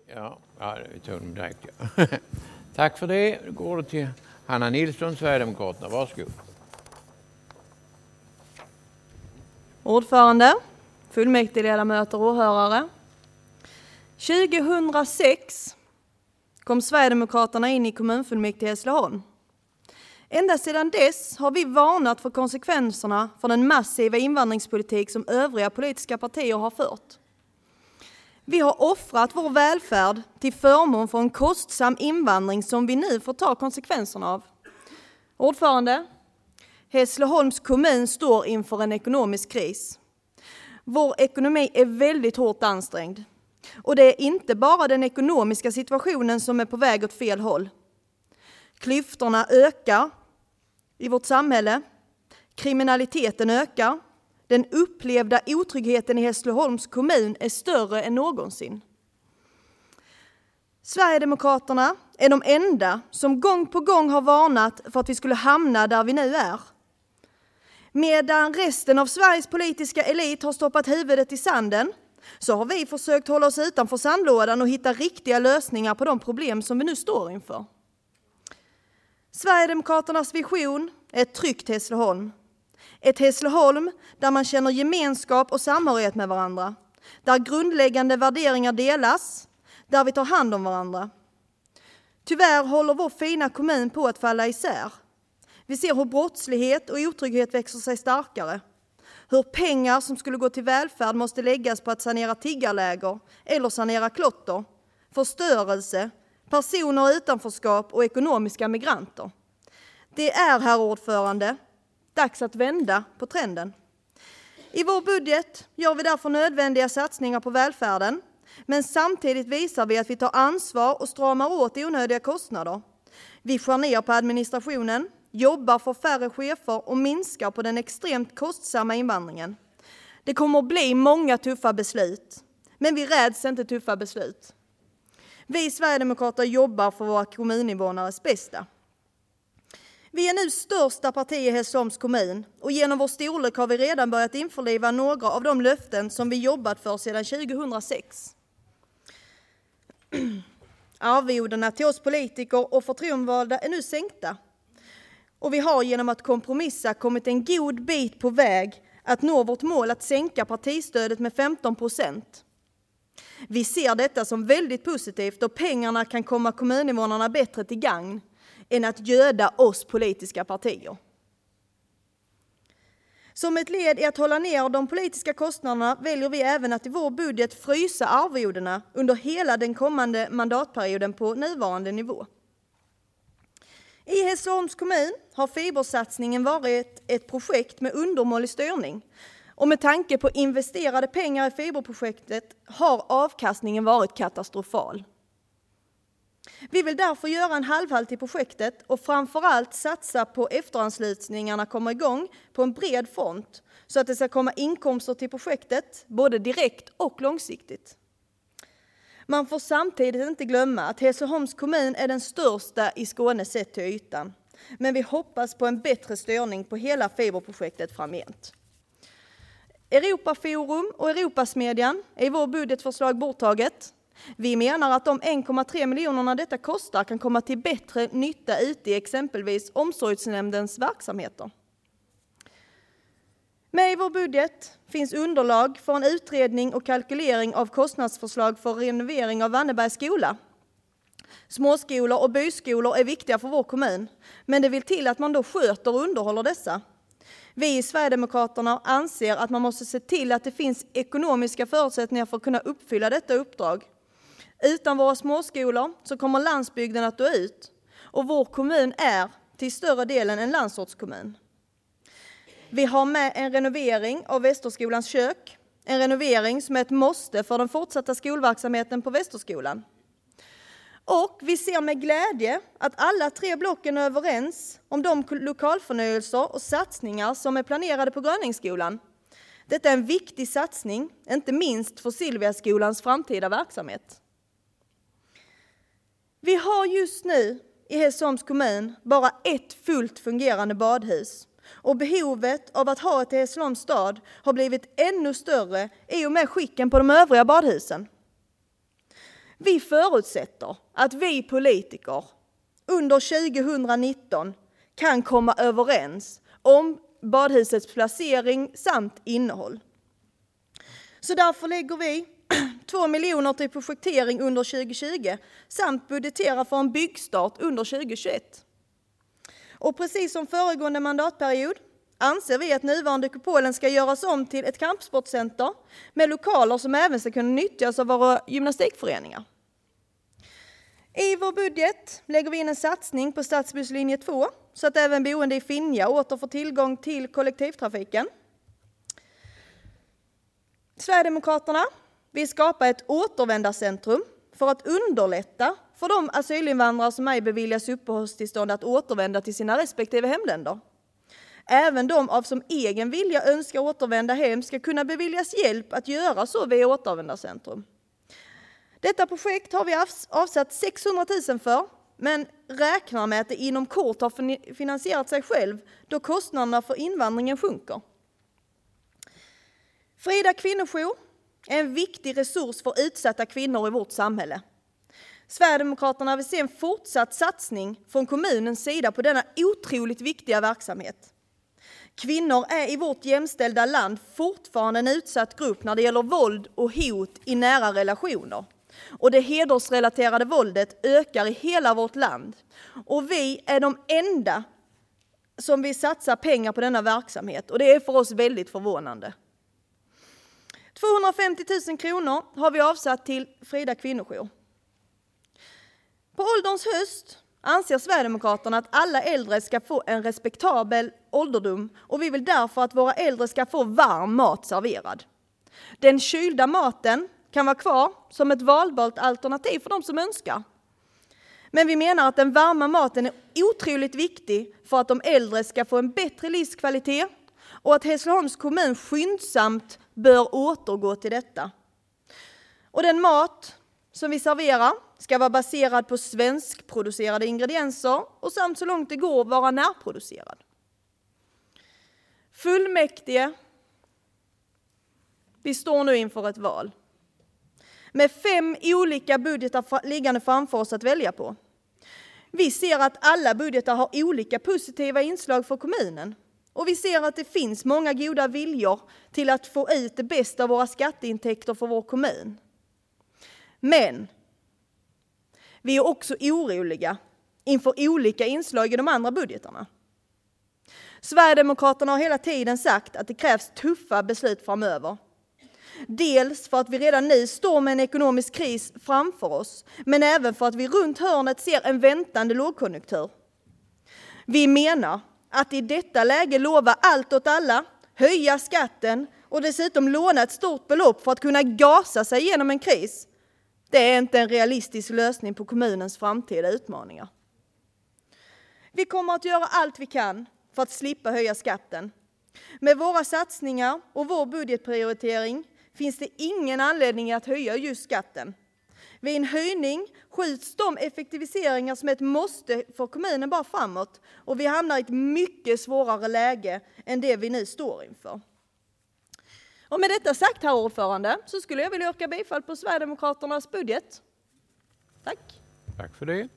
Ja, vi tog dem direkt. Ja. Tack för det. Då går det till Hanna Nilsson, Sverigedemokraterna. Varsågod. Ordförande, fullmäktigeledamöter och åhörare. 2006 kom Sverigedemokraterna in i kommunfullmäktige i Hässleholm. Ända sedan dess har vi varnat för konsekvenserna för den massiva invandringspolitik som övriga politiska partier har fört. Vi har offrat vår välfärd till förmån för en kostsam invandring som vi nu får ta konsekvenserna av. Ordförande, Hässleholms kommun står inför en ekonomisk kris. Vår ekonomi är väldigt hårt ansträngd. Och det är inte bara den ekonomiska situationen som är på väg åt fel håll. Klyftorna ökar i vårt samhälle. Kriminaliteten ökar. Den upplevda otryggheten i Hässleholms kommun är större än någonsin. Sverigedemokraterna är de enda som gång på gång har varnat för att vi skulle hamna där vi nu är. Medan resten av Sveriges politiska elit har stoppat huvudet i sanden så har vi försökt hålla oss utanför sandlådan och hitta riktiga lösningar på de problem som vi nu står inför. Sverigedemokraternas vision är ett tryggt Hässleholm. Ett Hässleholm där man känner gemenskap och samhörighet med varandra. Där grundläggande värderingar delas. Där vi tar hand om varandra. Tyvärr håller vår fina kommun på att falla isär. Vi ser hur brottslighet och otrygghet växer sig starkare. Hur pengar som skulle gå till välfärd måste läggas på att sanera tiggarläger eller sanera klotter, förstörelse, personer i utanförskap och ekonomiska migranter. Det är, herr ordförande, dags att vända på trenden. I vår budget gör vi därför nödvändiga satsningar på välfärden, men samtidigt visar vi att vi tar ansvar och stramar åt onödiga kostnader. Vi skär ner på administrationen, jobbar för färre chefer och minskar på den extremt kostsamma invandringen. Det kommer att bli många tuffa beslut, men vi räds inte tuffa beslut. Vi Sverigedemokrater jobbar för våra kommuninvånares bästa. Vi är nu största parti i Hässleholms kommun och genom vår storlek har vi redan börjat införliva några av de löften som vi jobbat för sedan 2006. Arvodena till oss politiker och förtroendevalda är nu sänkta. Och vi har genom att kompromissa kommit en god bit på väg att nå vårt mål att sänka partistödet med 15%. Vi ser detta som väldigt positivt och pengarna kan komma kommuninvånarna bättre till gagn än att göda oss politiska partier. Som ett led i att hålla ner de politiska kostnaderna väljer vi även att i vår budget frysa arvodena under hela den kommande mandatperioden på nuvarande nivå. I Hässleholms kommun har fibersatsningen varit ett projekt med undermålig styrning. Och med tanke på investerade pengar i fiberprojektet har avkastningen varit katastrofal. Vi vill därför göra en halvhalt i projektet och framförallt satsa på efteranslutningarna kommer igång på en bred front så att det ska komma inkomster till projektet både direkt och långsiktigt. Man får samtidigt inte glömma att Hässleholms kommun är den största i Skåne sett till ytan. Men vi hoppas på en bättre styrning på hela fiberprojektet framgent. Europaforum och Europasmedjan är i vår budgetförslag borttaget. Vi menar att de 1,3 miljonerna detta kostar kan komma till bättre nytta ute i exempelvis omsorgsnämndens verksamheter. Med i vår budget finns underlag för en utredning och kalkylering av kostnadsförslag för renovering av Vannebergs skola. Småskolor och byskolor är viktiga för vår kommun, men det vill till att man då sköter och underhåller dessa. Vi i Sverigedemokraterna anser att man måste se till att det finns ekonomiska förutsättningar för att kunna uppfylla detta uppdrag. Utan våra småskolor så kommer landsbygden att dö ut och vår kommun är till större delen en landsortskommun. Vi har med en renovering av Västerskolans kök, en renovering som är ett måste för den fortsatta skolverksamheten på Västerskolan. Och vi ser med glädje att alla tre blocken är överens om de lokalförnyelser och satsningar som är planerade på Gröningsskolan. Detta är en viktig satsning, inte minst för Silviaskolans framtida verksamhet. Vi har just nu i Hässleholms kommun bara ett fullt fungerande badhus. Och behovet av att ha ett i Hässleholms stad har blivit ännu större i och med skicken på de övriga badhusen. Vi förutsätter att vi politiker under 2019 kan komma överens om badhusets placering samt innehåll. Så därför lägger vi 2 miljoner till projektering under 2020 samt budgeterar för en byggstart under 2021. Och precis som föregående mandatperiod anser vi att nuvarande kupolen ska göras om till ett kampsportcenter med lokaler som även ska kunna nyttjas av våra gymnastikföreningar. I vår budget lägger vi in en satsning på stadsbusslinje 2 så att även boende i Finja åter får tillgång till kollektivtrafiken. Sverigedemokraterna vill skapa ett återvändarcentrum för att underlätta för de asylinvandrare som ej beviljas uppehållstillstånd att återvända till sina respektive hemländer. Även de av som egen vilja önskar återvända hem ska kunna beviljas hjälp att göra så vid återvändarcentrum. Detta projekt har vi avsatt 600 000 för, men räknar med att det inom kort har finansierat sig själv då kostnaderna för invandringen sjunker. Frida kvinnojour är en viktig resurs för utsatta kvinnor i vårt samhälle. Sverigedemokraterna vill se en fortsatt satsning från kommunens sida på denna otroligt viktiga verksamhet. Kvinnor är i vårt jämställda land fortfarande en utsatt grupp när det gäller våld och hot i nära relationer. Och det hedersrelaterade våldet ökar i hela vårt land. Och vi är de enda som vill satsa pengar på denna verksamhet. Och det är för oss väldigt förvånande. 250 000 kronor har vi avsatt till Frida kvinnojour. På ålderns höst anser Sverigedemokraterna att alla äldre ska få en respektabel ålderdom och vi vill därför att våra äldre ska få varm mat serverad. Den kylda maten kan vara kvar som ett valbart alternativ för de som önskar. Men vi menar att den varma maten är otroligt viktig för att de äldre ska få en bättre livskvalitet och att Hässleholms kommun skyndsamt bör återgå till detta. Och den mat som vi serverar ska vara baserad på svenskproducerade ingredienser och samt så långt det går vara närproducerad. Fullmäktige, vi står nu inför ett val. Med 5 olika budgetar liggande framför oss att välja på. Vi ser att alla budgetar har olika positiva inslag för kommunen. Och vi ser att det finns många goda viljor till att få ut det bästa av våra skatteintäkter för vår kommun. Men vi är också oroliga inför olika inslag i de andra budgetarna. Sverigedemokraterna har hela tiden sagt att det krävs tuffa beslut framöver. Dels för att vi redan nu står med en ekonomisk kris framför oss, men även för att vi runt hörnet ser en väntande lågkonjunktur. Vi menar att i detta läge lova allt åt alla, höja skatten och dessutom låna ett stort belopp för att kunna gasa sig igenom en kris, det är inte en realistisk lösning på kommunens framtida utmaningar. Vi kommer att göra allt vi kan för att slippa höja skatten. Med våra satsningar och vår budgetprioritering finns det ingen anledning att höja just skatten. Vid en höjning skjuts de effektiviseringar som är ett måste för kommunen bara framåt och vi hamnar i ett mycket svårare läge än det vi nu står inför. Och med detta sagt, herr ordförande, så skulle jag vilja yrka bifall på Sverigedemokraternas budget. Tack. Tack för det.